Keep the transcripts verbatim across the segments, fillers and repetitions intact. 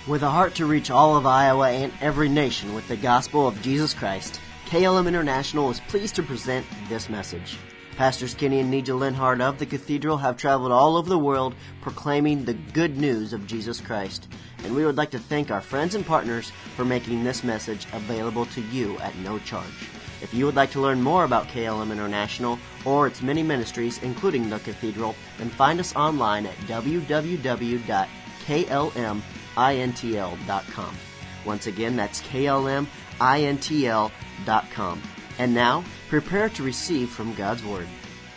With a heart to reach all of Iowa and every nation with the gospel of Jesus Christ, K L M International is pleased to present this message. Pastors Kenny and Nija Linhart of the Cathedral have traveled all over the world proclaiming the good news of Jesus Christ. And we would like to thank our friends and partners for making this message available to you at no charge. If you would like to learn more about K L M International or its many ministries, including the Cathedral, then find us online at w w w dot k l m intl dot com. Once again, that's k l m intl dot com. And now, prepare to receive from God's Word.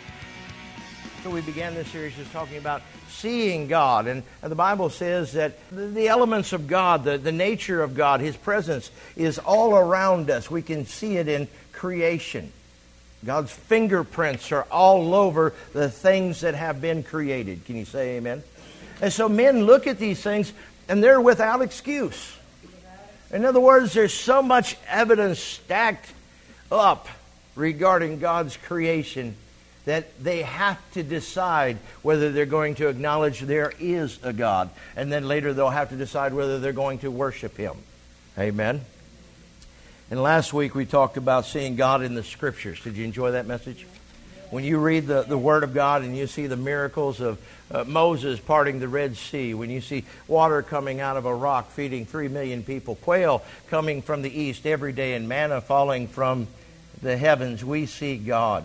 So we began this series just talking about seeing God. And the Bible says that the elements of God, the, the nature of God, His presence is all around us. We can see it in creation. God's fingerprints are all over the things that have been created. Can you say amen? And so men look at these things and they're without excuse. In other words, there's so much evidence stacked up regarding God's creation that they have to decide whether they're going to acknowledge there is a God. And then later they'll have to decide whether they're going to worship Him. Amen? And last week we talked about seeing God in the Scriptures. Did you enjoy that message? When you read the, the Word of God and you see the miracles of uh, Moses parting the Red Sea, when you see water coming out of a rock feeding three million people, quail coming from the east every day, and manna falling from the heavens, we see God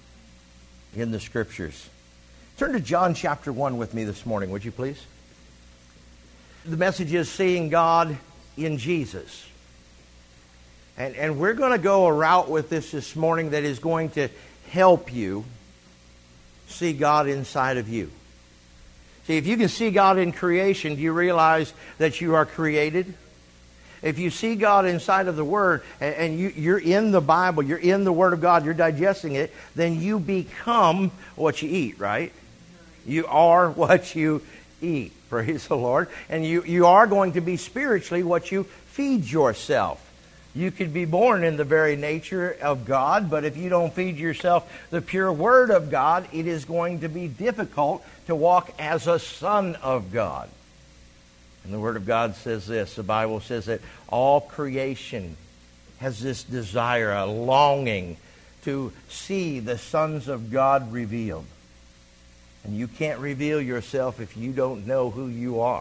in the Scriptures. Turn to John chapter one with me this morning, would you please? The message is seeing God in Jesus. And, and we're going to go a route with this this morning that is going to help you see God inside of you. See, if you can see God in creation, do you realize that you are created? If you see God inside of the Word, and, and you, you're in the Bible, you're in the Word of God, you're digesting it, then you become what you eat, right? You are what you eat. Praise the Lord. And you, you are going to be spiritually what you feed yourself. You could be born in the very nature of God, but if you don't feed yourself the pure Word of God, it is going to be difficult to walk as a son of God. And the Word of God says this. The Bible says that all creation has this desire, a longing to see the sons of God revealed. And you can't reveal yourself if you don't know who you are.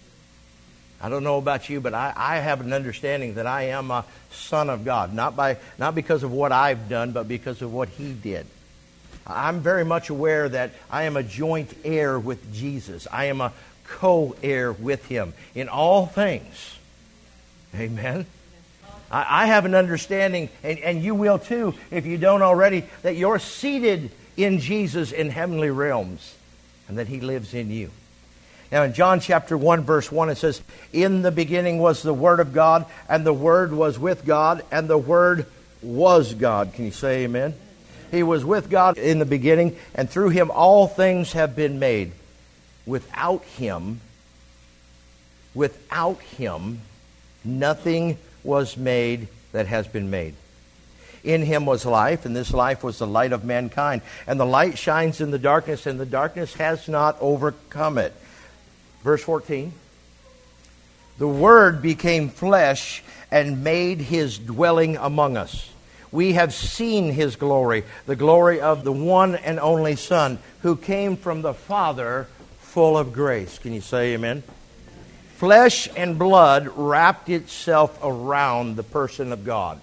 I don't know about you, but I, I have an understanding that I am a son of God. Not by not because of what I've done, but because of what He did. I'm very much aware that I am a joint heir with Jesus. I am a co-heir with Him in all things. Amen. I, I have an understanding, and, and you will too, if you don't already, that you're seated in Jesus in heavenly realms, and that He lives in you. Now in John chapter one, verse one, it says, "In the beginning was the Word of God, and the Word was with God, and the Word was God." Can you say amen? He was with God in the beginning, and through Him all things have been made. Without Him, without Him, nothing was made that has been made. In Him was life, and this life was the light of mankind. And the light shines in the darkness, and the darkness has not overcome it. Verse fourteen, "The Word became flesh and made His dwelling among us. We have seen His glory, the glory of the one and only Son, who came from the Father, full of grace." Can you say amen? Flesh and blood wrapped itself around the person of God.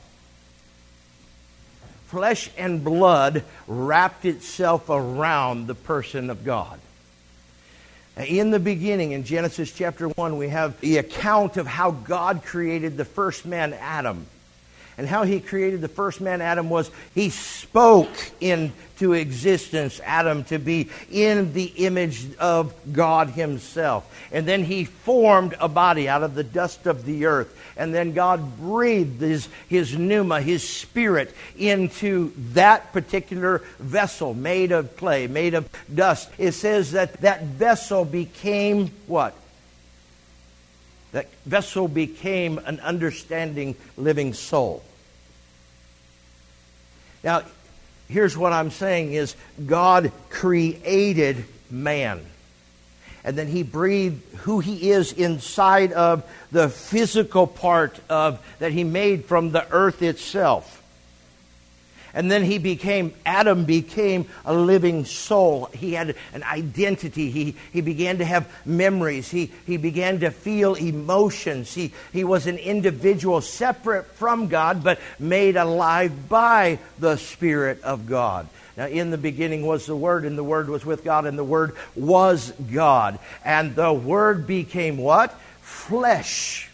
Flesh and blood wrapped itself around the person of God. In the beginning, in Genesis chapter one, we have the account of how God created the first man, Adam. And how He created the first man, Adam, was He spoke into existence Adam to be in the image of God Himself. And then He formed a body out of the dust of the earth. And then God breathed His, his pneuma, His Spirit, into that particular vessel made of clay, made of dust. It says that that vessel became what? That vessel became an understanding living soul. Now, here's what I'm saying is God created man. And then he breathed who he is inside of the physical part of that he made from the earth itself. And then he became, Adam became a living soul. He had an identity. He, he began to have memories. He, he began to feel emotions. He, he was an individual separate from God, but made alive by the Spirit of God. Now, in the beginning was the Word, and the Word was with God, and the Word was God. And the Word became what? Flesh.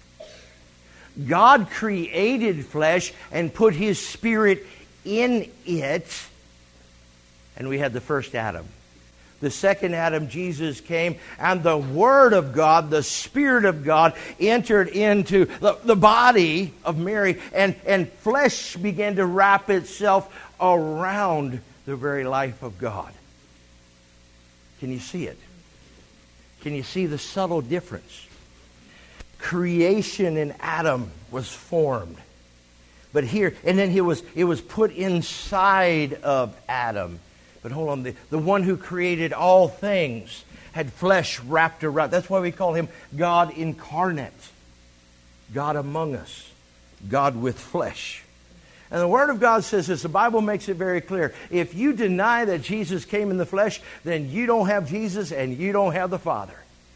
God created flesh and put His Spirit in it, and we had the first Adam. The second Adam, Jesus, came, and the Word of God, the Spirit of God, entered into the, the body of Mary, and, and flesh began to wrap itself around the very life of God. Can you see it? Can you see the subtle difference? Creation in Adam was formed. But here, and then it was, it was put inside of Adam. But hold on, the, the one who created all things had flesh wrapped around. That's why we call Him God incarnate. God among us. God with flesh. And the Word of God says this. The Bible makes it very clear. If you deny that Jesus came in the flesh, then you don't have Jesus and you don't have the Father.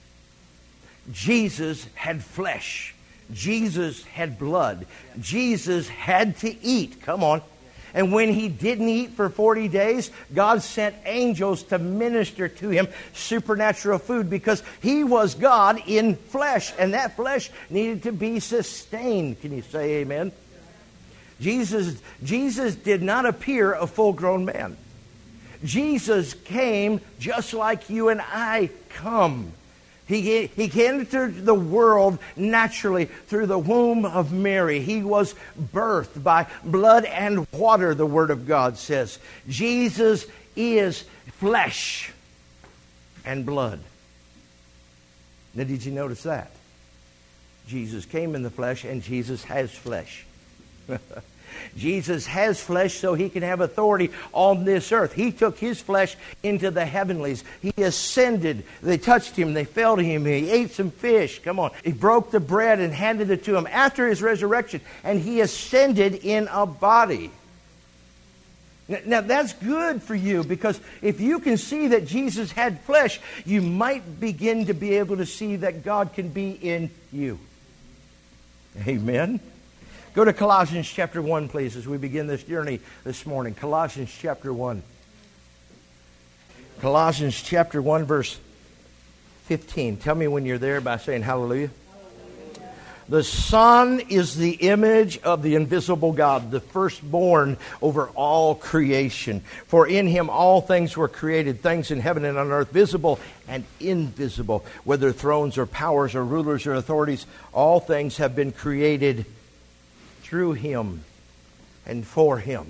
Jesus had flesh. Jesus had blood. Jesus had to eat. Come on. And when He didn't eat for forty days, God sent angels to minister to Him supernatural food, because He was God in flesh, and that flesh needed to be sustained. Can you say amen? Jesus, Jesus did not appear a full-grown man. Jesus came just like you and I come. He, he entered the world naturally through the womb of Mary. He was birthed by blood and water, the Word of God says. Jesus is flesh and blood. Now, did you notice that? Jesus came in the flesh, and Jesus has flesh. Jesus has flesh so He can have authority on this earth. He took His flesh into the heavenlies. He ascended. They touched Him. They felt Him. He ate some fish. Come on. He broke the bread and handed it to Him after His resurrection. And He ascended in a body. Now, that's good for you, because if you can see that Jesus had flesh, you might begin to be able to see that God can be in you. Amen. Go to Colossians chapter one, please, as we begin this journey this morning. Colossians chapter one. Colossians chapter one, verse fifteen. Tell me when you're there by saying hallelujah. Hallelujah. The Son is the image of the invisible God, the firstborn over all creation. For in Him all things were created, things in heaven and on earth, visible and invisible, whether thrones or powers or rulers or authorities, all things have been created through Him and for Him.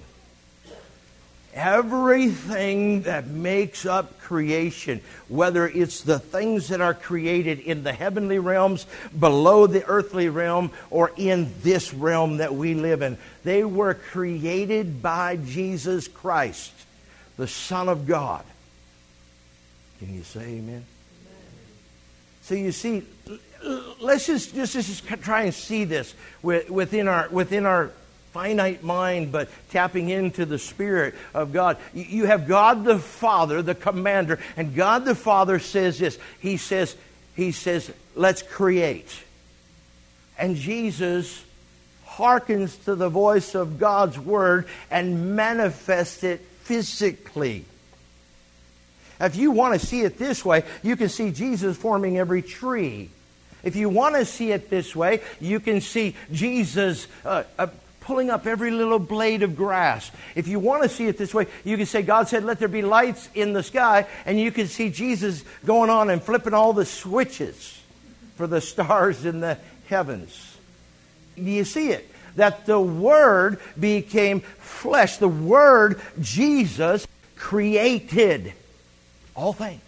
Everything that makes up creation, whether it's the things that are created in the heavenly realms, below the earthly realm, or in this realm that we live in, they were created by Jesus Christ, the Son of God. Can you say amen? Amen. So you see, let's just, just, just try and see this within our within our finite mind, but tapping into the Spirit of God. You have God the Father, the commander, and God the Father says this. He says, He says, let's create. And Jesus hearkens to the voice of God's Word and manifests it physically. If you want to see it this way, you can see Jesus forming every tree. If you want to see it this way, you can see Jesus uh, uh, pulling up every little blade of grass. If you want to see it this way, you can say, God said, let there be lights in the sky, and you can see Jesus going on and flipping all the switches for the stars in the heavens. Do you see it? That the Word became flesh. The Word, Jesus, created all things.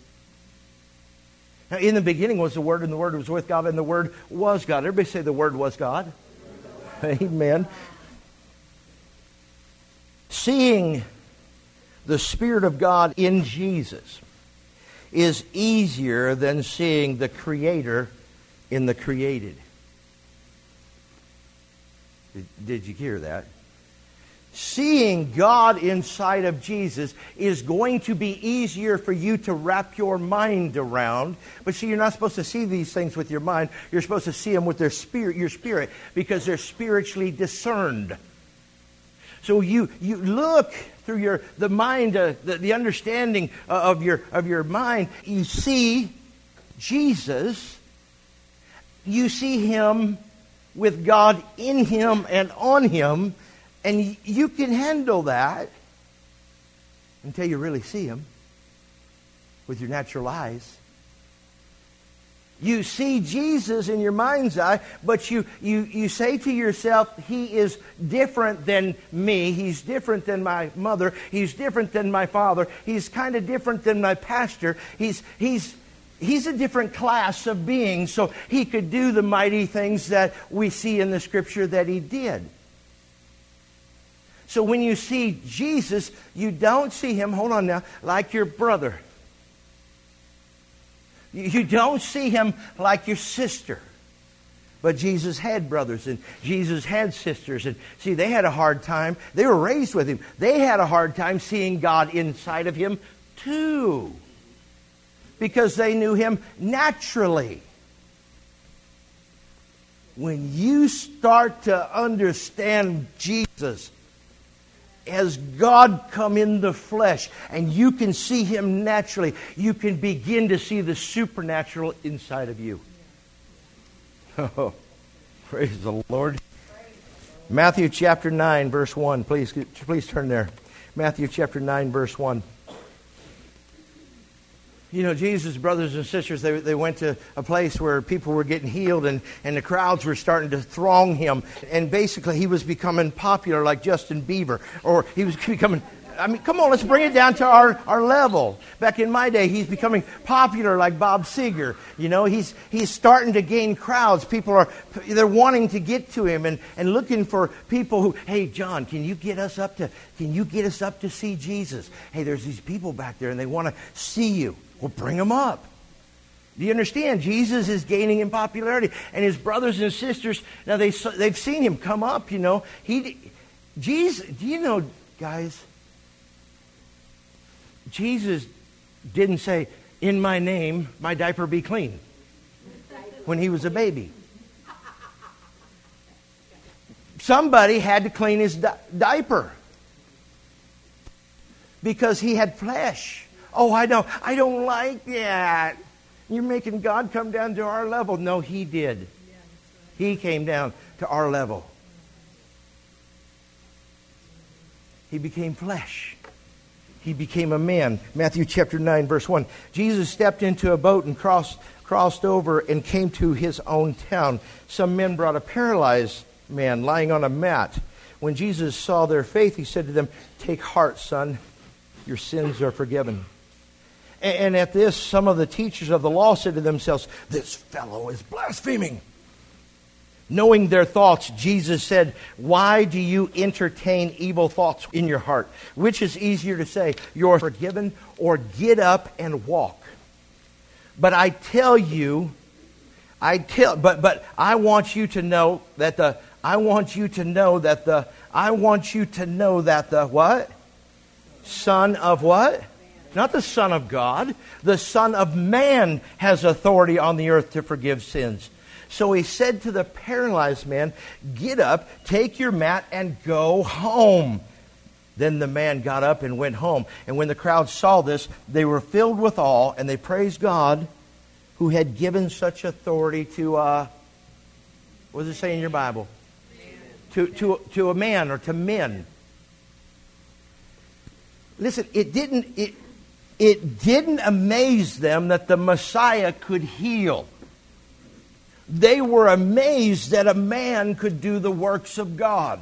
Now, in the beginning was the Word, and the Word was with God, and the Word was God. Everybody say the Word was God. Amen. Seeing the Spirit of God in Jesus. is easier than seeing the Creator in the created. Did, did you hear that? Seeing God inside of Jesus is going to be easier for you to wrap your mind around. But see, you're not supposed to see these things with your mind. You're supposed to see them with their spirit, your spirit, because they're spiritually discerned. So you you look through your the mind, uh, the, the understanding of your of your mind. You see Jesus. You see Him with God in Him and on Him. And you can handle that until you really see Him with your natural eyes. You see Jesus in your mind's eye, but you, you, you say to yourself, He is different than me. He's different than my mother. He's different than my father. He's kind of different than my pastor. He's, he's, he's a different class of being, so He could do the mighty things that we see in the Scripture that He did. So when you see Jesus, you don't see Him, hold on now, like your brother. You don't see Him like your sister. But Jesus had brothers and Jesus had sisters. And see, they had a hard time. They were raised with Him. They had a hard time seeing God inside of Him too. Because they knew Him naturally. When you start to understand Jesus as God come in the flesh, and you can see Him naturally, you can begin to see the supernatural inside of you. Oh, praise the Lord. Matthew chapter nine, verse one. Please, please turn there. Matthew chapter nine, verse one. You know, Jesus' brothers and sisters, they, they went to a place where people were getting healed and, and the crowds were starting to throng Him. And basically, He was becoming popular like Justin Bieber. Or He was becoming, I mean, come on, let's bring it down to our, our level. Back in my day, He's becoming popular like Bob Seger. You know, He's he's starting to gain crowds. People are, they're wanting to get to Him and, and looking for people who, hey, John, can you get us up to, can you get us up to see Jesus? Hey, there's these people back there and they want to see you. Well, bring them up. Do you understand? Jesus is gaining in popularity. And His brothers and sisters, now they, they've seen Him come up, you know. He, Jesus, do you know, guys, Jesus didn't say, in my name, my diaper be clean, when He was a baby. Somebody had to clean His di- diaper because He had flesh. Oh, I know. I don't like that. You're making God come down to our level. No, He did. He came down to our level. He became flesh. He became a man. Matthew chapter nine, verse one. Jesus stepped into a boat and crossed, crossed over and came to His own town. Some men brought a paralyzed man lying on a mat. When Jesus saw their faith, He said to them, "Take heart, son. Your sins are forgiven." And at this, some of the teachers of the law said to themselves, "This fellow is blaspheming." Knowing their thoughts, Jesus said, "Why do you entertain evil thoughts in your heart? Which is easier to say, 'You're forgiven,' or 'Get up and walk'? But I tell you, I tell, but but I want you to know that the I want you to know that the I want you to know that the what? Son of what? Not the Son of God. The Son of Man has authority on the earth to forgive sins." So He said to the paralyzed man, "Get up, take your mat, and go home." Then the man got up and went home. And when the crowd saw this, they were filled with awe, and they praised God who had given such authority to, uh, what does it say in your Bible? To, to, to a man or to men. Listen, it didn't... It, It didn't amaze them that the Messiah could heal. They were amazed that a man could do the works of God.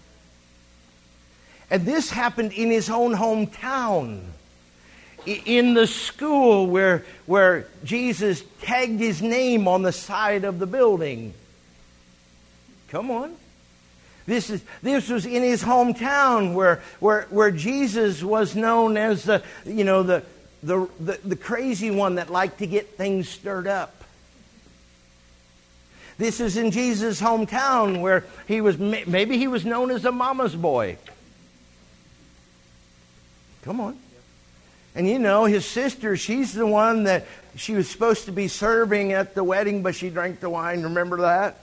And this happened in His own hometown. In the school where, where Jesus tagged His name on the side of the building. Come on. This is this was in His hometown where where where Jesus was known as the you know the the, the, the crazy one that liked to get things stirred up. This is in Jesus' hometown where he was, maybe he was known as a mama's boy. Come on. And you know, his sister, she's the one that she was supposed to be serving at the wedding, but she drank the wine. Remember that?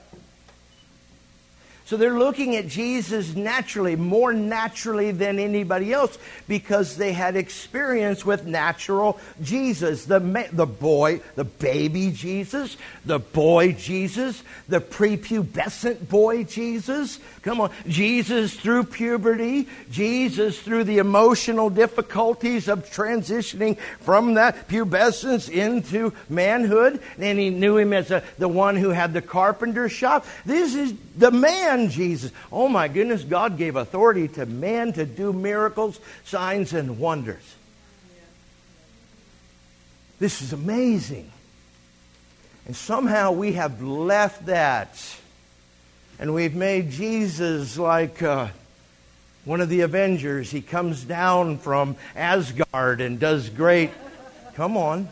So they're looking at Jesus naturally, more naturally than anybody else, because they had experience with natural Jesus. The, the boy, the baby Jesus, the boy Jesus, the prepubescent boy Jesus. Come on. Jesus through puberty. Jesus through the emotional difficulties of transitioning from that pubescence into manhood. And he knew him as a, the one who had the carpenter shop. This is the man Jesus. Oh my goodness, God gave authority to man to do miracles, signs, and wonders. This is amazing. And somehow we have left that. And we've made Jesus like uh, one of the Avengers. He comes down from Asgard and does great. Come on.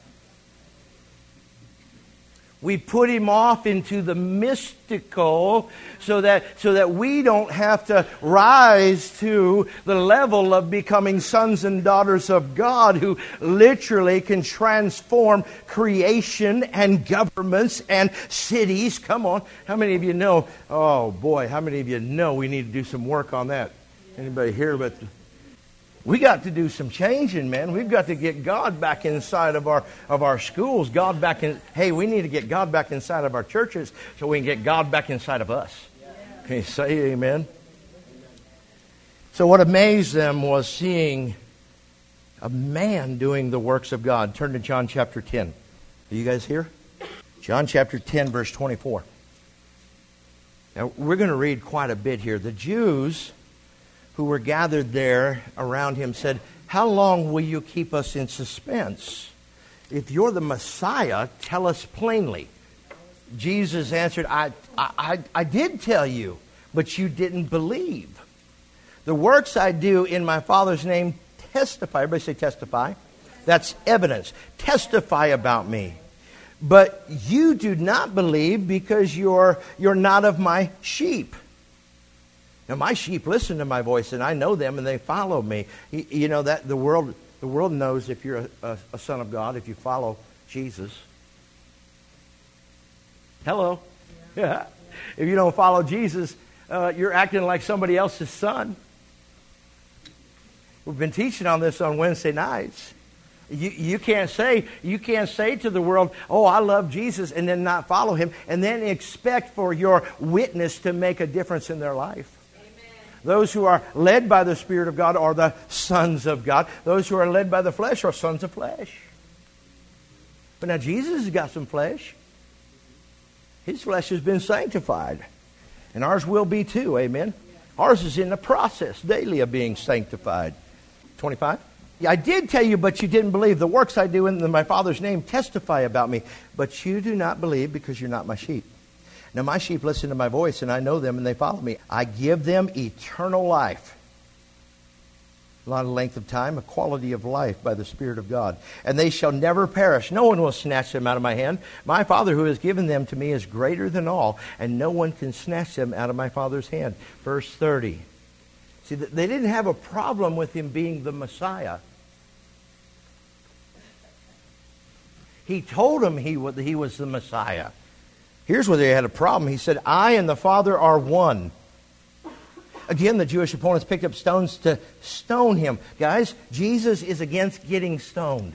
We put him off into the mystical so that so that we don't have to rise to the level of becoming sons and daughters of God who literally can transform creation and governments and cities. Come on. How many of you know? Oh boy, how many of you know we need to do some work on that? Anybody here? But we got to do some changing, man. We've got to get God back inside of our of our schools. God back in. Hey, we need to get God back inside of our churches so we can get God back inside of us. Can you say amen? So what amazed them was seeing a man doing the works of God. Turn to John chapter ten. Are you guys here? John chapter ten, verse twenty-four. Now, we're going to read quite a bit here. The Jews who were gathered there around him said, "How long will you keep us in suspense? If you're the Messiah, tell us plainly." Jesus answered, I, I, I did tell you, but you didn't believe. The works I do in my Father's name testify. Everybody say testify. That's evidence. Testify about me. But you do not believe because you're, you're not of my sheep. Now, my sheep listen to my voice, and I know them, and they follow me. You, you know that the world, the world knows if you're a, a, a son of God, if you follow Jesus. Hello, yeah. yeah. If you don't follow Jesus, uh, you're acting like somebody else's son. We've been teaching on this on Wednesday nights. You, you can't say you can't say to the world, "Oh, I love Jesus," and then not follow him, and then expect for your witness to make a difference in their life. Those who are led by the Spirit of God are the sons of God. Those who are led by the flesh are sons of flesh. But now Jesus has got some flesh. His flesh has been sanctified. And ours will be too, amen? Ours is in the process daily of being sanctified. twenty-five. Yeah, I did tell you, but you didn't believe. The works I do in my Father's name testify about me. But you do not believe because you're not my sheep. Now my sheep listen to my voice, and I know them, and they follow me. I give them eternal life. Not a length of time, a quality of life by the Spirit of God. And they shall never perish. No one will snatch them out of my hand. My Father who has given them to me is greater than all, and no one can snatch them out of my Father's hand. Verse thirty. See, they didn't have a problem with him being the Messiah. He told them he was the Messiah. Here's where they had a problem. He said, "I and the Father are one." Again, the Jewish opponents picked up stones to stone him. Guys, Jesus is against getting stoned.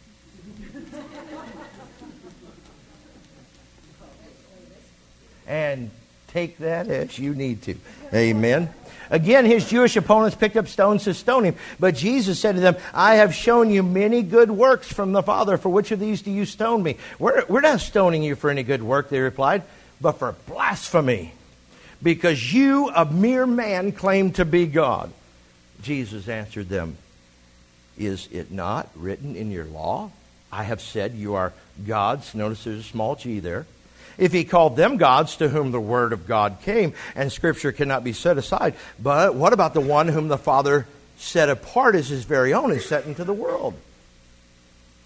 And take that as you need to. Amen. Again, his Jewish opponents picked up stones to stone him. But Jesus said to them, "I have shown you many good works from the Father. For which of these do you stone me?" We're, we're not stoning you for any good work, they replied, "but for blasphemy. Because you, a mere man, claim to be God." Jesus answered them, "Is it not written in your law? I have said you are gods." Notice there's a small g there. If he called them gods to whom the word of God came, and Scripture cannot be set aside. But what about the one whom the Father set apart as his very own and set into the world?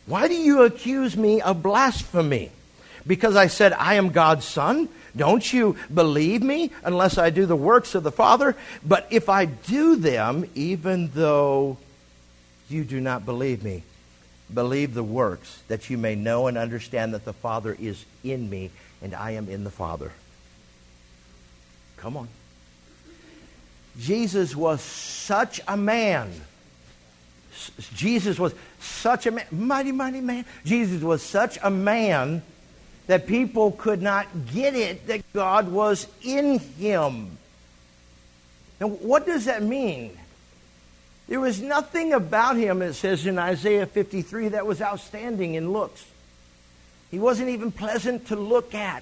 Why do you accuse me of blasphemy? Because I said, I am God's son? Don't you believe me unless I do the works of the Father? But if I do them, even though you do not believe me, believe the works, that you may know and understand that the Father is in me and I am in the Father. Come on. Jesus was such a man. Jesus was such a man, mighty, mighty man. Jesus was such a man that people could not get it that God was in him. Now, what does that mean? There was nothing about him, it says in Isaiah fifty-three, that was outstanding in looks. He wasn't even pleasant to look at.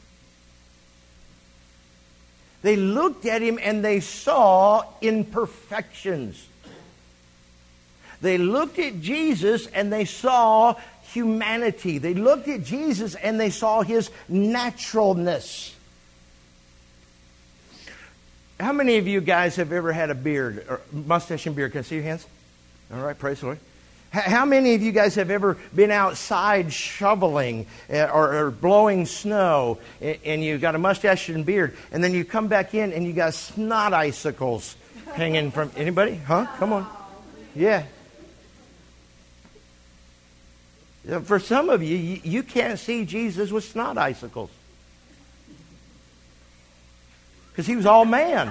They looked at him and they saw imperfections. They looked at Jesus and they saw humanity. They looked at Jesus and they saw his naturalness. How many of you guys have ever had a beard, or mustache and beard? Can I see your hands? All right, praise the Lord. How many of you guys have ever been outside shoveling or, or blowing snow, and you got a mustache and beard, and then you come back in and you got snot icicles hanging from anybody? Huh? Come on. Yeah. For some of you, you can't see Jesus with snot icicles. Because he was all man.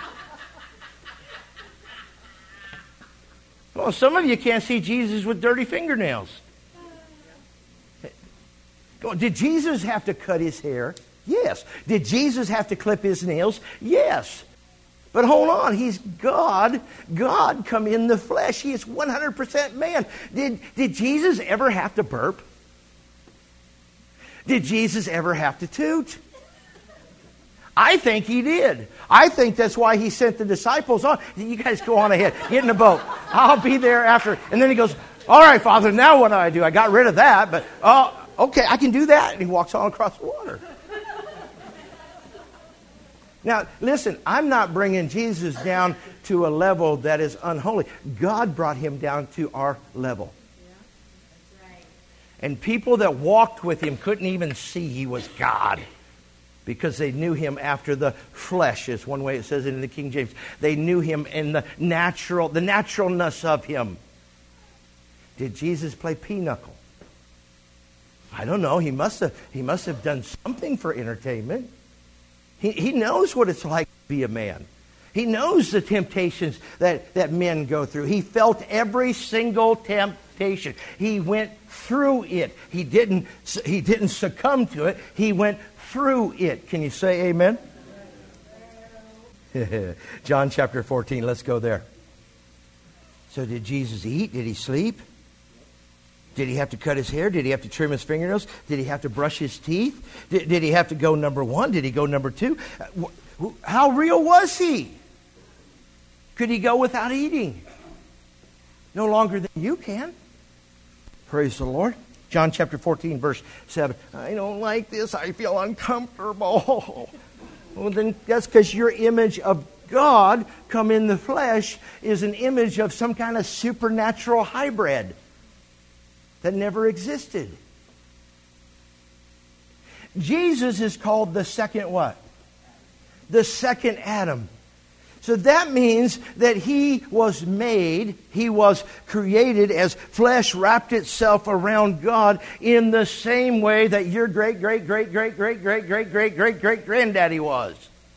Well, some of you can't see Jesus with dirty fingernails. Did Jesus have to cut his hair? Yes. Did Jesus have to clip his nails? Yes. But hold on, he's God. God come in the flesh. He is one hundred percent man. Did, did Jesus ever have to burp? Did Jesus ever have to toot? I think he did. I think that's why he sent the disciples on. You guys go on ahead. Get in the boat. I'll be there after. And then he goes, all right, Father, now what do I do? I got rid of that, but oh, okay, I can do that. And he walks on across the water. Now, listen, I'm not bringing Jesus down to a level that is unholy. God brought him down to our level. Yeah, that's right. And people that walked with him couldn't even see he was God because they knew him after the flesh, is one way it says it in the King James. They knew him in the natural, the naturalness of him. Did Jesus play pinochle? I don't know. He must have, he must have done something for entertainment. He, he knows what it's like to be a man. He knows the temptations that, that men go through. He felt every single temptation. He went through it. He didn't, he didn't succumb to it. He went through it. Can you say amen? John chapter fourteen. Let's go there. So did Jesus eat? Did he sleep? Did he have to cut his hair? Did he have to trim his fingernails? Did he have to brush his teeth? Did, did he have to go number one? Did he go number two? How real was he? Could he go without eating? No longer than you can. Praise the Lord. John chapter fourteen, verse seven. I don't like this. I feel uncomfortable. Well, then that's because your image of God come in the flesh is an image of some kind of supernatural hybrid that never existed. Jesus is called the second what? The second Adam. So that means that he was made, he was created as flesh wrapped itself around God in the same way that your great, great, great, great, great, great, great, great, great, great granddaddy was.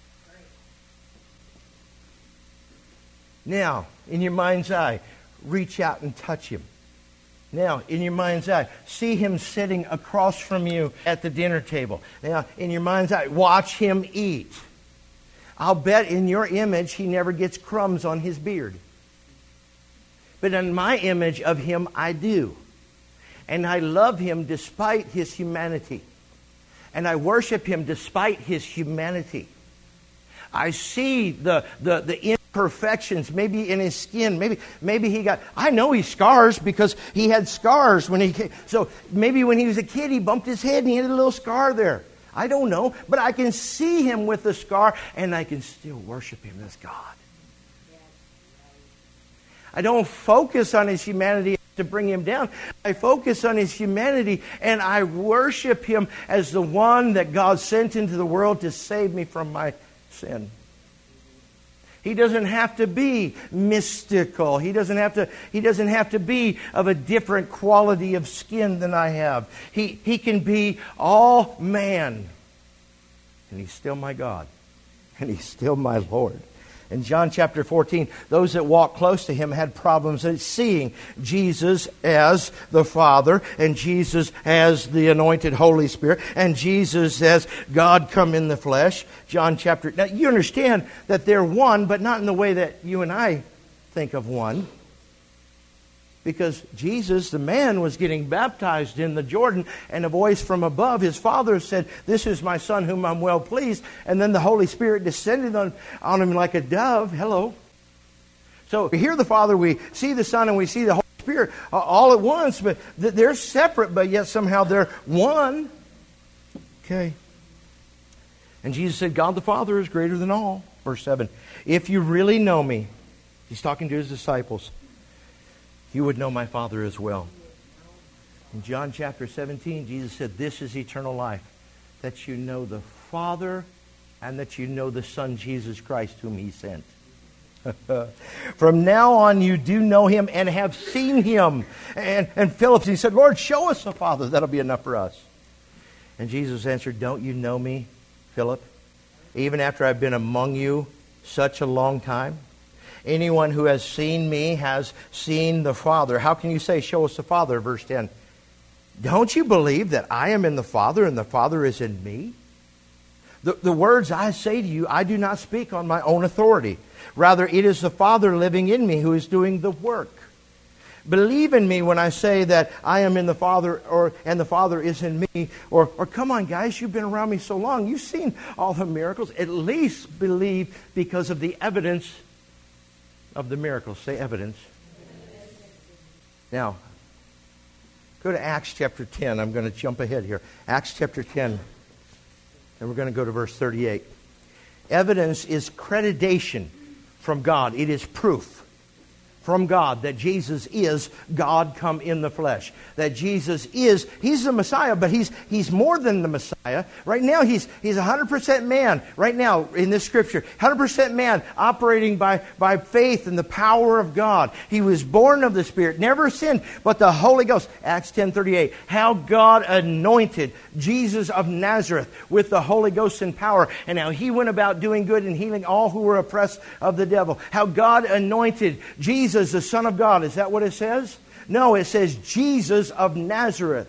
Now, in your mind's eye, reach out and touch him. Now, in your mind's eye, see him sitting across from you at the dinner table. Now, in your mind's eye, watch him eat. I'll bet in your image he never gets crumbs on his beard. But in my image of him, I do. And I love him despite his humanity. And I worship him despite his humanity. I see the, the, the imperfections, maybe in his skin. Maybe maybe he got, I know he scars because he had scars when he came. So maybe when he was a kid, he bumped his head and he had a little scar there. I don't know, but I can see him with the scar and I can still worship him as God. I don't focus on his humanity. I to bring him down. I focus on his humanity, and I worship him as the one that God sent into the world to save me from my sin. He doesn't have to be mystical. He doesn't have to, he doesn't have to be of a different quality of skin than I have. He, he can be all man. And he's still my God. And he's still my Lord. In John chapter fourteen, those that walked close to him had problems at seeing Jesus as the Father, and Jesus as the anointed Holy Spirit, and Jesus as God come in the flesh. John chapter... Now, you understand that they're one, but not in the way that you and I think of one. Because Jesus, the man, was getting baptized in the Jordan, and a voice from above, his Father, said, "This is my Son whom I'm well pleased." And then the Holy Spirit descended on, on him like a dove. Hello. So we hear the Father, we see the Son, and we see the Holy Spirit uh, all at once, but th- they're separate, but yet somehow they're one. Okay. And Jesus said, "God the Father is greater than all." Verse seven. "If you really know me," he's talking to his disciples, "you would know my Father as well." In John chapter seventeen, Jesus said, "This is eternal life, that you know the Father and that you know the Son, Jesus Christ, whom he sent." "From now on you do know him and have seen him." And, and Philip, he said, "Lord, show us the Father. That'll be enough for us." And Jesus answered, "Don't you know me, Philip, even after I've been among you such a long time? Anyone who has seen me has seen the Father. How can you say, 'Show us the Father'?" Verse ten. "Don't you believe that I am in the Father and the Father is in me? The, the words I say to you, I do not speak on my own authority. Rather, it is the Father living in me who is doing the work. Believe in me when I say that I am in the Father or and the Father is in me." Or, or come on, guys, you've been around me so long. You've seen all the miracles. At least believe because of the evidence of the miracles. Say evidence. Now, go to Acts chapter ten. I'm going to jump ahead here. Acts chapter ten. And we're going to go to verse thirty-eight. Evidence is creditation from God. It is proof from God that Jesus is God come in the flesh. That Jesus is, he's the Messiah, but he's he's more than the Messiah. Right now he's he's one hundred percent man. Right now in this scripture, one hundred percent man operating by, by faith and the power of God. He was born of the Spirit, never sinned, but the Holy Ghost. Acts ten thirty-eight. How God anointed Jesus of Nazareth with the Holy Ghost and power, and how he went about doing good and healing all who were oppressed of the devil. How God anointed Jesus, the Son of God. Is that what it says? No, it says Jesus of Nazareth.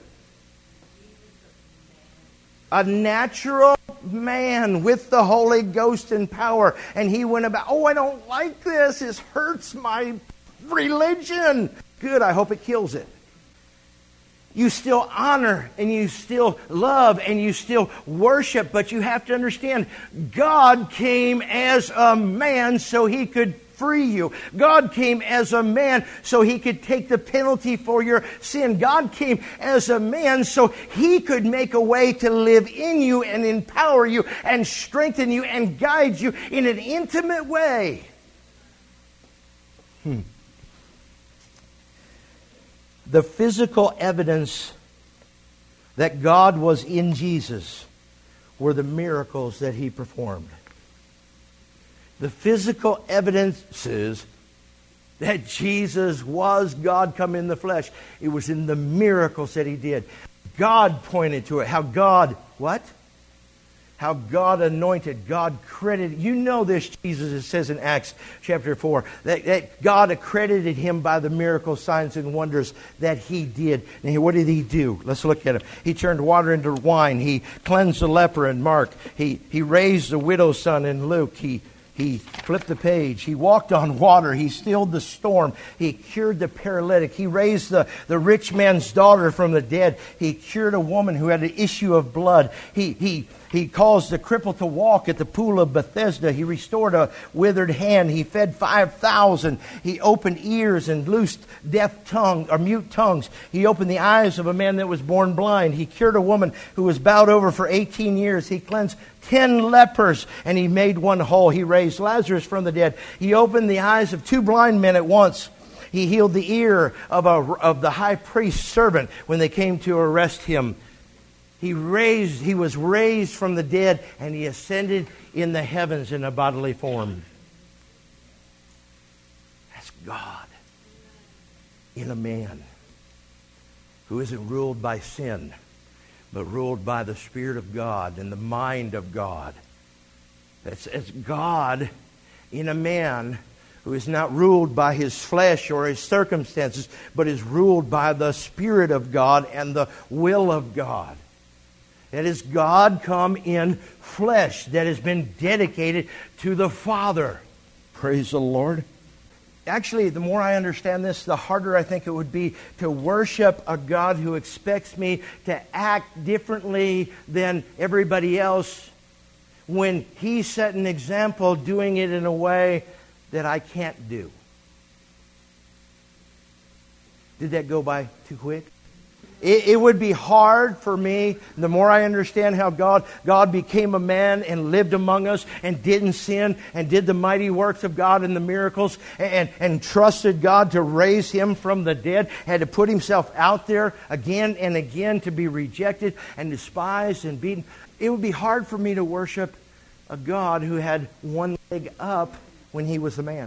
A natural man with the Holy Ghost and power. And he went about, "Oh, I don't like this. This hurts my religion." Good, I hope it kills it. You still honor and you still love and you still worship, but you have to understand, God came as a man so he could free you. God came as a man so he could take the penalty for your sin. God came as a man so he could make a way to live in you and empower you and strengthen you and guide you in an intimate way. Hmm. The physical evidence that God was in Jesus were the miracles that he performed. The physical evidences that Jesus was God come in the flesh, it was in the miracles that he did. God pointed to it. How God, what? How God anointed, God credited. You know this, Jesus, it says in Acts chapter four, that, that God accredited him by the miracle signs and wonders that he did. And what did he do? Let's look at him. He turned water into wine. He cleansed the leper in Mark. He, he raised the widow's son in Luke. He He flipped the page. He walked on water. He stilled the storm. He cured the paralytic. He raised the, the rich man's daughter from the dead. He cured a woman who had an issue of blood. He, he, he caused the cripple to walk at the pool of Bethesda. He restored a withered hand. He fed five thousand. He opened ears and loosed deaf tongue or mute tongues. He opened the eyes of a man that was born blind. He cured a woman who was bowed over for eighteen years. He cleansed ten lepers, and he made one whole. He raised Lazarus from the dead. He opened the eyes of two blind men at once. He healed the ear of, a, of the high priest's servant when they came to arrest him. He raised, he was raised from the dead, and he ascended in the heavens in a bodily form. That's God in a man who isn't ruled by sin, but ruled by the Spirit of God and the mind of God. It's, it's God in a man who is not ruled by his flesh or his circumstances, but is ruled by the Spirit of God and the will of God. That is God come in flesh that has been dedicated to the Father. Praise the Lord. Actually, the more I understand this, the harder I think it would be to worship a God who expects me to act differently than everybody else when He set an example doing it in a way that I can't do. Did that go by too quick? It, it would be hard for me, the more I understand how God, God became a man and lived among us and didn't sin and did the mighty works of God and the miracles and, and trusted God to raise Him from the dead, had to put Himself out there again and again to be rejected and despised and beaten. It would be hard for me to worship a God who had one leg up when He was the man.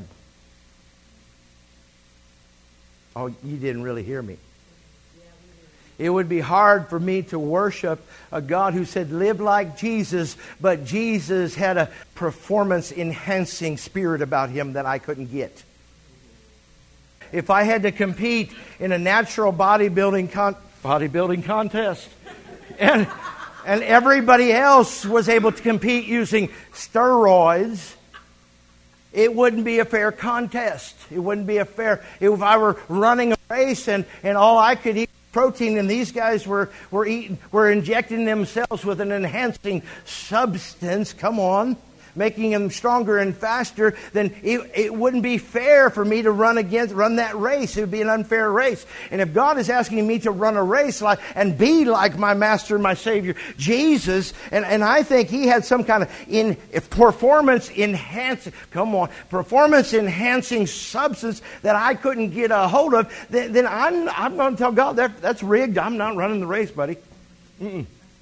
Oh, you didn't really hear me. It would be hard for me to worship a God who said, live like Jesus, but Jesus had a performance-enhancing spirit about Him that I couldn't get. If I had to compete in a natural bodybuilding con- bodybuilding contest, and, and everybody else was able to compete using steroids, it wouldn't be a fair contest. It wouldn't be a fair... If I were running a race and, and all I could eat protein, and these guys were, were eating, were injecting themselves with an enhancing substance, come on, making them stronger and faster, then it, it wouldn't be fair for me to run against, run that race. It would be an unfair race. And if God is asking me to run a race like, and be like my Master and my Savior, Jesus, and, and I think He had some kind of in, performance enhancing, come on, performance enhancing substance that I couldn't get a hold of, then, then I'm, I'm going to tell God, that, that's rigged. I'm not running the race, buddy. Mm-mm.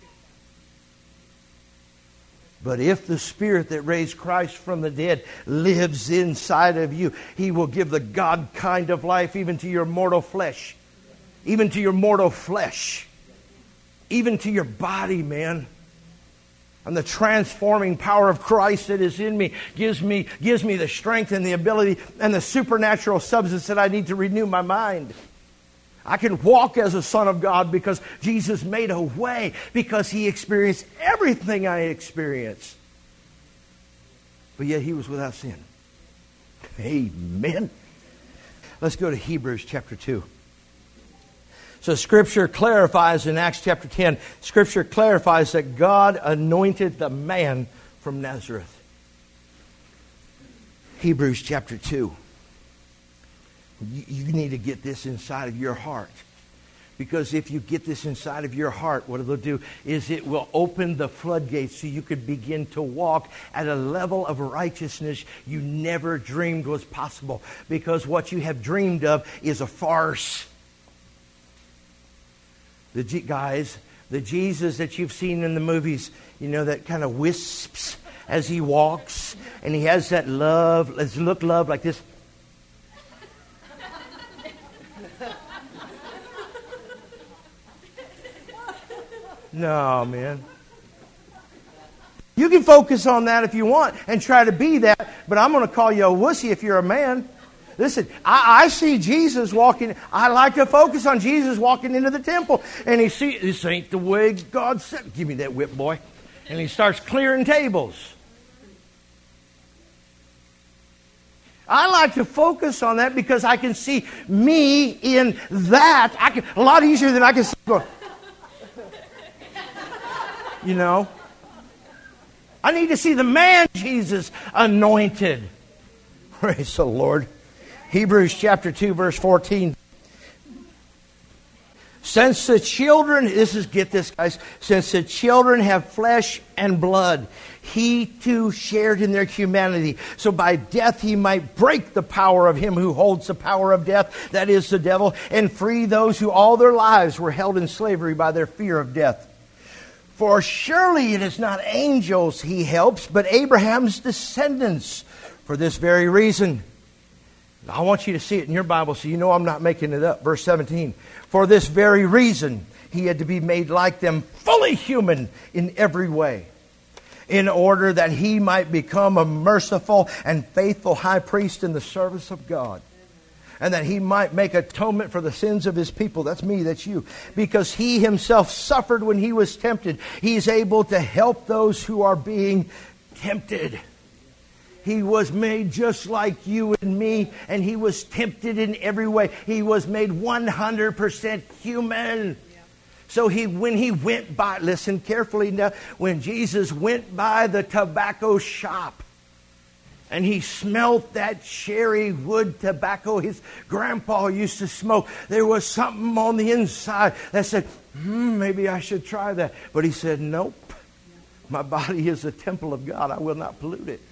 But if the Spirit that raised Christ from the dead lives inside of you, He will give the God kind of life even to your mortal flesh. Even to your mortal flesh. Even to your body, man. And the transforming power of Christ that is in me gives me, gives me the strength and the ability and the supernatural substance that I need to renew my mind. I can walk as a son of God because Jesus made a way, because He experienced everything I experienced. But yet He was without sin. Amen. Let's go to Hebrews chapter two. So Scripture clarifies in Acts chapter ten, Scripture clarifies that God anointed the man from Nazareth. Hebrews chapter two. You need to get this inside of your heart. Because if you get this inside of your heart, what it'll do is it will open the floodgates so you could begin to walk at a level of righteousness you never dreamed was possible. Because what you have dreamed of is a farce. The G- guys, the Jesus that you've seen in the movies, you know, that kind of wisps as He walks. And He has that love, let's look love like this. No, man. You can focus on that if you want and try to be that, but I'm going to call you a wussy if you're a man. Listen, I, I see Jesus walking. I like to focus on Jesus walking into the temple. And he see this ain't the way God said. Give me that whip, boy. And he starts clearing tables. I like to focus on that because I can see me in that. I can, a lot easier than I can see going, you know, I need to see the man Jesus anointed. Praise the Lord. Hebrews chapter two, verse fourteen. Since the children, this is, get this guys, since the children have flesh and blood, he too shared in their humanity. So by death he might break the power of him who holds the power of death, that is the devil, and free those who all their lives were held in slavery by their fear of death. For surely it is not angels he helps, but Abraham's descendants. For this very reason, I want you to see it in your Bible so you know I'm not making it up. Verse seventeen. For this very reason, he had to be made like them, fully human in every way, in order that he might become a merciful and faithful high priest in the service of God, and that he might make atonement for the sins of his people. That's me, that's you. Because he himself suffered when he was tempted, he's able to help those who are being tempted. He was made just like you and me, and he was tempted in every way. He was made one hundred percent human. So he, when he went by, listen carefully now, when Jesus went by the tobacco shop, and he smelt that cherry wood tobacco his grandpa used to smoke, there was something on the inside that said, hmm, maybe I should try that. But he said, nope, my body is a temple of God. I will not pollute it.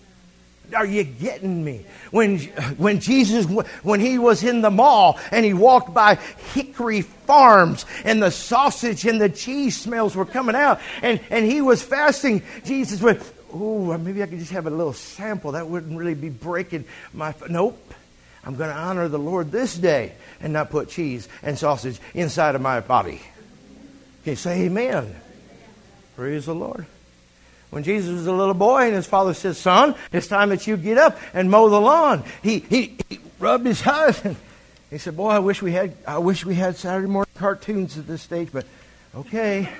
Are you getting me? When when Jesus, when he was in the mall and he walked by Hickory Farms and the sausage and the cheese smells were coming out and, and he was fasting, Jesus went, oh, maybe I could just have a little sample. That wouldn't really be breaking my... Nope. I'm going to honor the Lord this day and not put cheese and sausage inside of my body. Can you say amen? Praise the Lord. When Jesus was a little boy and his father said, son, it's time that you get up and mow the lawn. He, he, he rubbed his eyes and he said, boy, I wish we had I wish we had Saturday morning cartoons at this stage, but okay.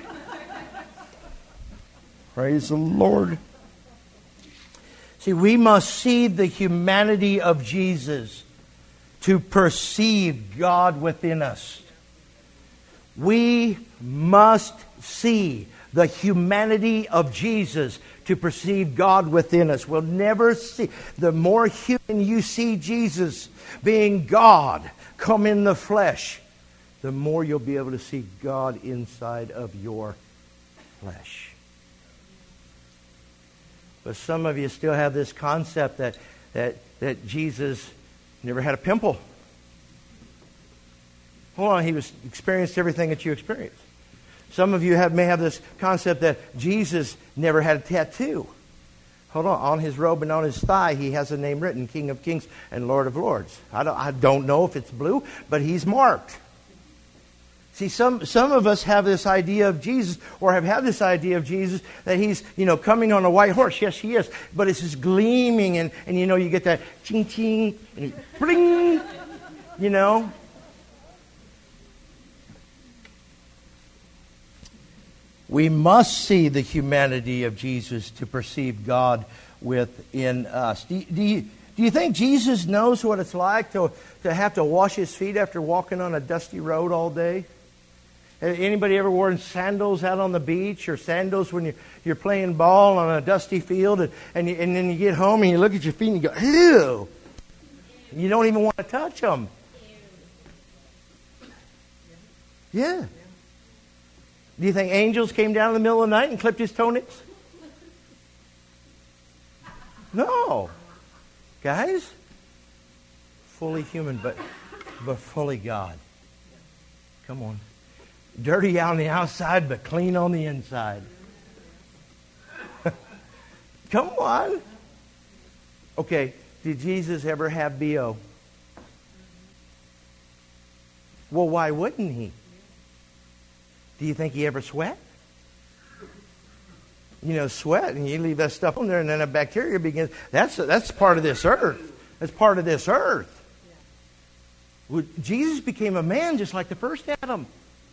Praise the Lord. See, we must see the humanity of Jesus to perceive God within us. We must see the humanity of Jesus to perceive God within us. We'll never see. The more human you see Jesus being God come in the flesh, the more you'll be able to see God inside of your flesh. But some of you still have this concept that, that, that Jesus never had a pimple. Hold on, he was experienced everything that you experienced. Some of you have, may have this concept that Jesus never had a tattoo. Hold on. On his robe and on his thigh, he has a name written, King of Kings and Lord of Lords. I don't, I don't know if it's blue, but he's marked. See, some, some of us have this idea of Jesus, or have had this idea of Jesus, that he's, you know, coming on a white horse. Yes, he is. But it's just gleaming, and, and you know, you get that ching ching, and bling, you know. We must see the humanity of Jesus to perceive God within us. Do you, do you, do you think Jesus knows what it's like to, to have to wash his feet after walking on a dusty road all day? Anybody ever worn sandals out on the beach, or sandals when you're, you're playing ball on a dusty field, and, and, you, and then you get home and you look at your feet and you go, ew! You don't even want to touch them. Yeah. Do you think angels came down in the middle of the night and clipped his toenails? No. Guys, fully human, but, but fully God. Come on. Dirty on the outside, but clean on the inside. Come on. Okay, did Jesus ever have B O? Well, why wouldn't he? Do you think he ever sweat? You know, sweat, and you leave that stuff on there, and then a bacteria begins. That's that's part of this earth. That's part of this earth. Well, Jesus became a man just like the first Adam.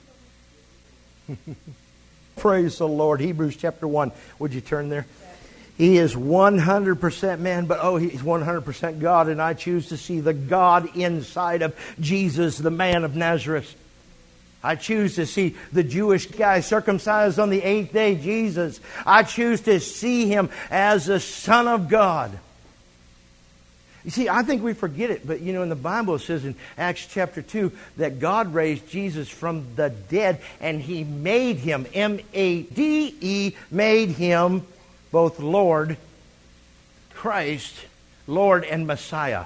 Praise the Lord. Hebrews chapter one. Would you turn there? He is one hundred percent man, but oh, he's one hundred percent God, and I choose to see the God inside of Jesus, the man of Nazareth. I choose to see the Jewish guy circumcised on the eighth day, Jesus. I choose to see him as the Son of God. You see, I think we forget it, but you know, in the Bible it says in Acts chapter two that God raised Jesus from the dead and He made Him, M A D E, made Him both Lord, Christ, Lord and Messiah.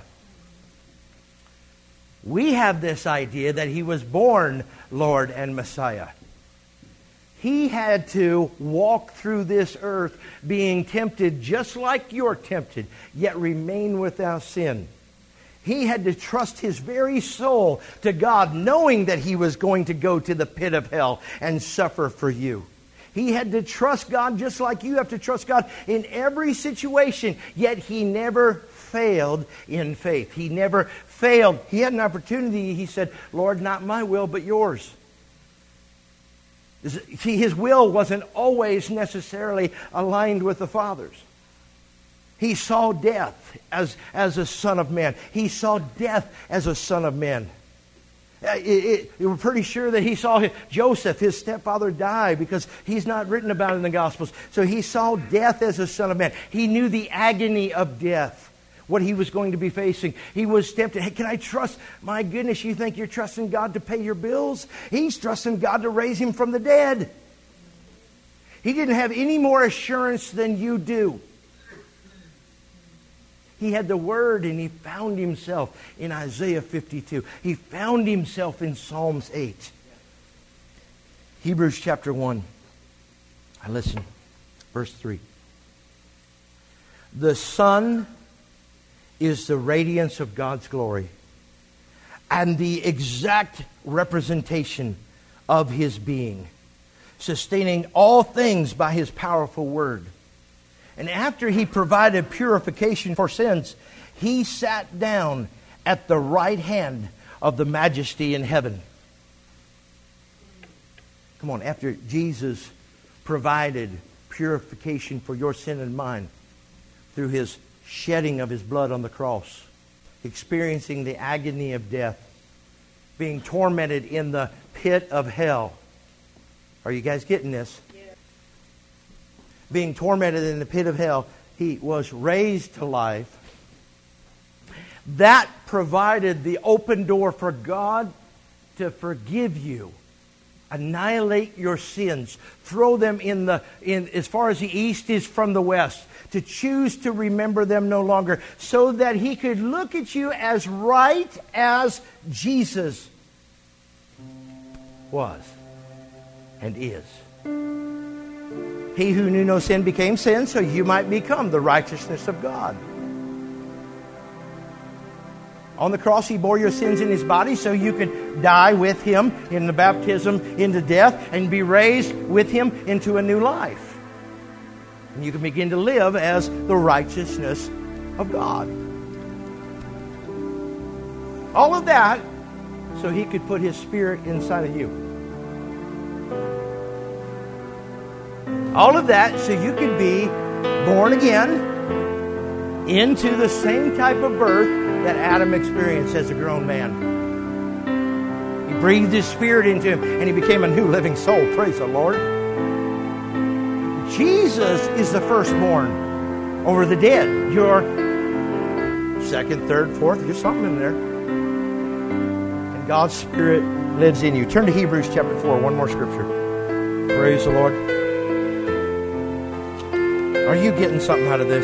We have this idea that He was born Lord and Messiah. He had to walk through this earth being tempted just like you're tempted, yet remain without sin. He had to trust his very soul to God, knowing that he was going to go to the pit of hell and suffer for you. He had to trust God just like you have to trust God in every situation, yet he never failed in faith. He never failed. He had an opportunity. He said, Lord, not my will, but yours. See, his will wasn't always necessarily aligned with the Father's. He saw death as, as a son of man. He saw death as a son of man. It, it, we're pretty sure that he saw his, Joseph, his stepfather, die because he's not written about it in the Gospels. So he saw death as a son of man. He knew the agony of death, what he was going to be facing. He was tempted. Hey, can I trust? My goodness, you think you're trusting God to pay your bills? He's trusting God to raise him from the dead. He didn't have any more assurance than you do. He had the Word, and he found himself in Isaiah fifty-two. He found himself in Psalms eight. Hebrews chapter one. I listen. Verse three. The Son is the radiance of God's glory and the exact representation of His being, sustaining all things by His powerful word. And after He provided purification for sins, He sat down at the right hand of the Majesty in heaven. Come on, after Jesus provided purification for your sin and mine through His shedding of His blood on the cross, experiencing the agony of death, being tormented in the pit of hell. Are you guys getting this? Yeah. Being tormented in the pit of hell, He was raised to life. That provided the open door for God to forgive you, annihilate your sins, throw them in the in as far as the east is from the west, to choose to remember them no longer, so that He could look at you as right as Jesus was and is. He who knew no sin became sin, so you might become the righteousness of God. On the cross, He bore your sins in His body so you could die with Him in the baptism into death and be raised with Him into a new life. And you can begin to live as the righteousness of God. All of that so He could put His Spirit inside of you. All of that so you could be born again into the same type of birth that Adam experienced as a grown man. He breathed His Spirit into him and he became a new living soul. Praise the Lord. Jesus is the firstborn over the dead. You're second, third, fourth. There's something in there. And God's Spirit lives in you. Turn to Hebrews chapter four. One more scripture. Praise the Lord. Are you getting something out of this?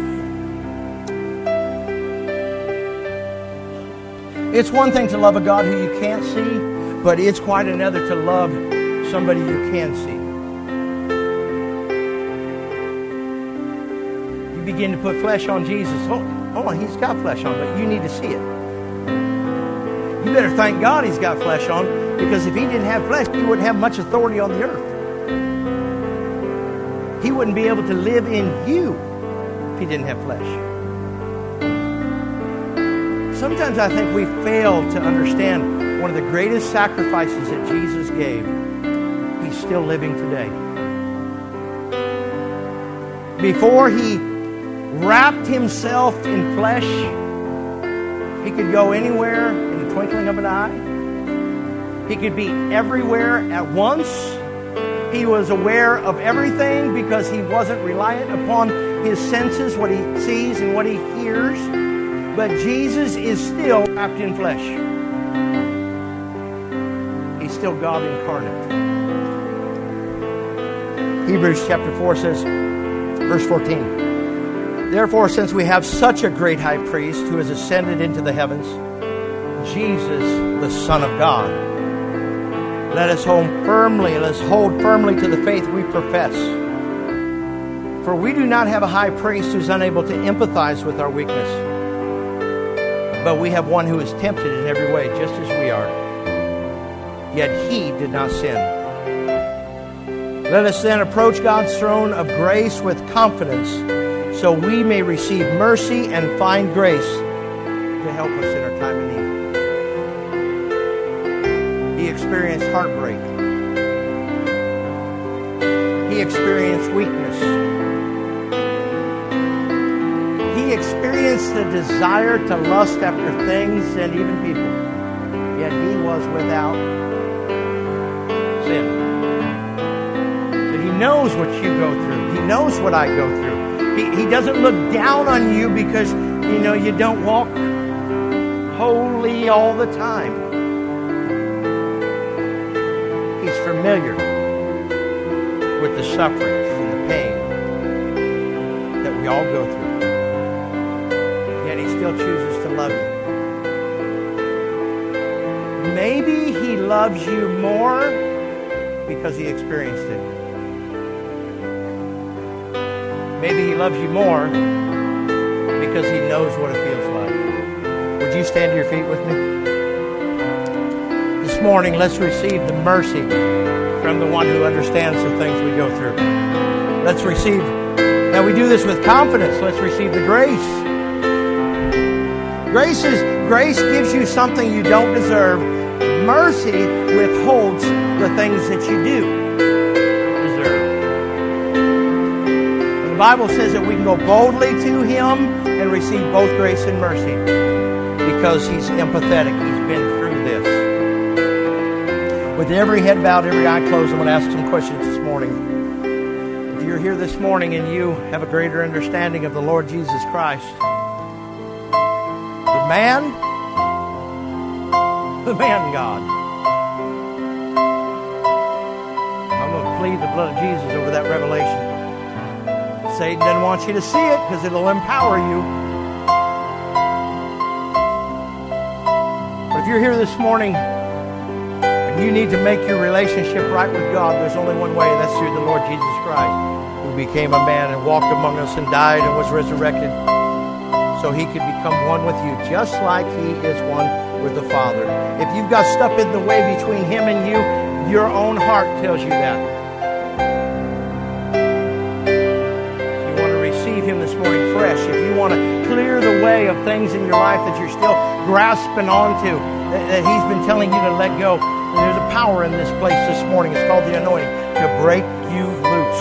It's one thing to love a God who you can't see, but it's quite another to love somebody you can see. You begin to put flesh on Jesus. Oh, hold on, He's got flesh on, but you need to see it. You better thank God He's got flesh on, because if He didn't have flesh, He wouldn't have much authority on the earth. He wouldn't be able to live in you if He didn't have flesh. Sometimes I think we fail to understand one of the greatest sacrifices that Jesus gave. He's still living today. Before He wrapped Himself in flesh, He could go anywhere in the twinkling of an eye. He could be everywhere at once. He was aware of everything because He wasn't reliant upon His senses, what He sees and what He hears. But Jesus is still wrapped in flesh. He's still God incarnate. Hebrews chapter four says, verse fourteen, therefore, since we have such a great high priest who has ascended into the heavens, Jesus, the Son of God, let us hold firmly, let us hold firmly to the faith we profess. For we do not have a high priest who is unable to empathize with our weakness, but we have one who is tempted in every way, just as we are, yet he did not sin. Let us then approach God's throne of grace with confidence, so we may receive mercy and find grace to help us in our time of need. He experienced heartbreak. He experienced weakness. He experienced the desire to lust after things and even people. Yet he was without sin. So he knows what you go through. He knows what I go through. He, he doesn't look down on you because, you know, you don't walk holy all the time. He's familiar with the sufferings and the pain that we all go through. Yet he still chooses to love you. Maybe he loves you more because he experienced it. Maybe he loves you more because he knows what it feels like. Would you stand to your feet with me? This morning, let's receive the mercy from the one who understands the things we go through. Let's receive, now we do this with confidence, let's receive the grace. Grace is, grace gives you something you don't deserve. Mercy withholds the things that you do deserve. And the Bible says that we can go boldly to Him and receive both grace and mercy because He's empathetic. He's been through this. With every head bowed, every eye closed, I'm going to ask some questions this morning. If you're here this morning and you have a greater understanding of the Lord Jesus Christ, the man, the man God, I'm going to plead the blood of Jesus over that revelation. Satan doesn't want you to see it because it'll empower you. But if you're here this morning and you need to make your relationship right with God, there's only one way, and that's through the Lord Jesus Christ, who became a man and walked among us and died and was resurrected so He could become one with you, just like He is one with the Father. If you've got stuff in the way between Him and you, your own heart tells you that. If you want to receive Him this morning fresh, if you want to clear the way of things in your life that you're still grasping onto, that, that He's been telling you to let go, there's a power in this place this morning. It's called the anointing to break you loose.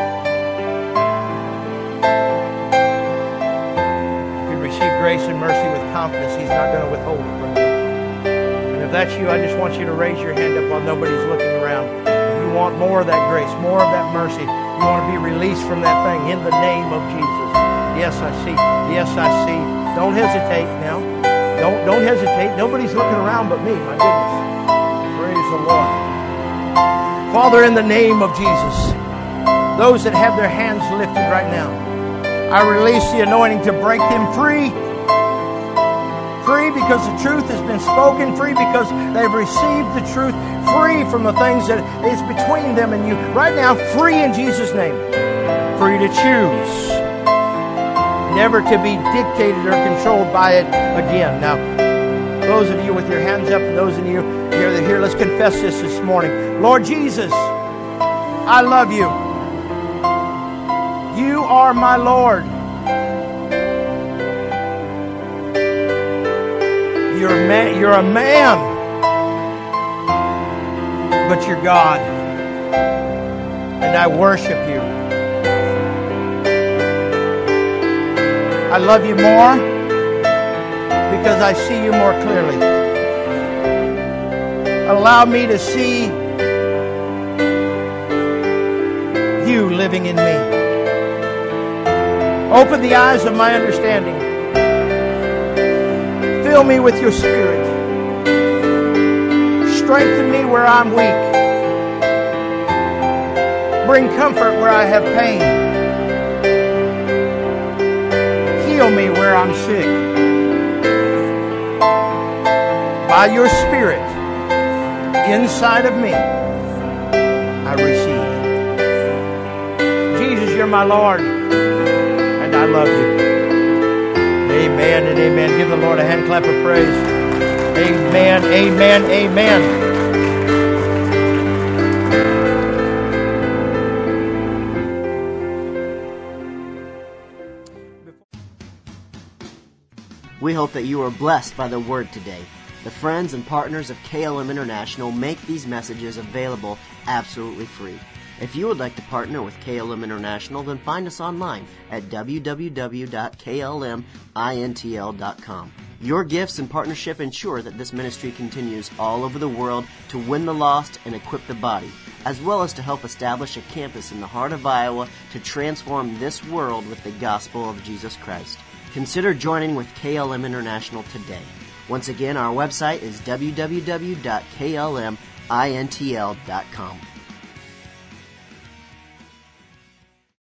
Grace and mercy with confidence. He's not going to withhold it from you. And if that's you, I just want you to raise your hand up while nobody's looking around. If you want more of that grace, more of that mercy, you want to be released from that thing in the name of Jesus. Yes, I see. Yes, I see. Don't hesitate now. Don't, don't hesitate. Nobody's looking around but me. My goodness. Praise the Lord. Father, in the name of Jesus, those that have their hands lifted right now, I release the anointing to break them free. Free because the truth has been spoken. Free because they've received the truth. Free from the things that is between them and you. Right now, free in Jesus' name. Free to choose. Never to be dictated or controlled by it again. Now, those of you with your hands up and those of you here that here, let's confess this this morning. Lord Jesus, I love you. You are my Lord. You're a man, you're a man, but you're God. And I worship you. I love you more because I see you more clearly. Allow me to see you living in me. Open the eyes of my understanding Fill me with your Spirit. Strengthen me where I'm weak. Bring comfort where I have pain. Heal me where I'm sick. By your Spirit inside of me, I receive. Jesus, you're my Lord, and I love you. Amen and amen. Give the Lord a hand clap of praise. Amen, amen, amen. We hope that you are blessed by the Word today. The friends and partners of K L M International make these messages available absolutely free. If you would like to partner with K L M International, then find us online at w w w dot k l m intl dot com. Your gifts and partnership ensure that this ministry continues all over the world to win the lost and equip the body, as well as to help establish a campus in the heart of Iowa to transform this world with the gospel of Jesus Christ. Consider joining with K L M International today. Once again, our website is w w w dot k l m intl dot com.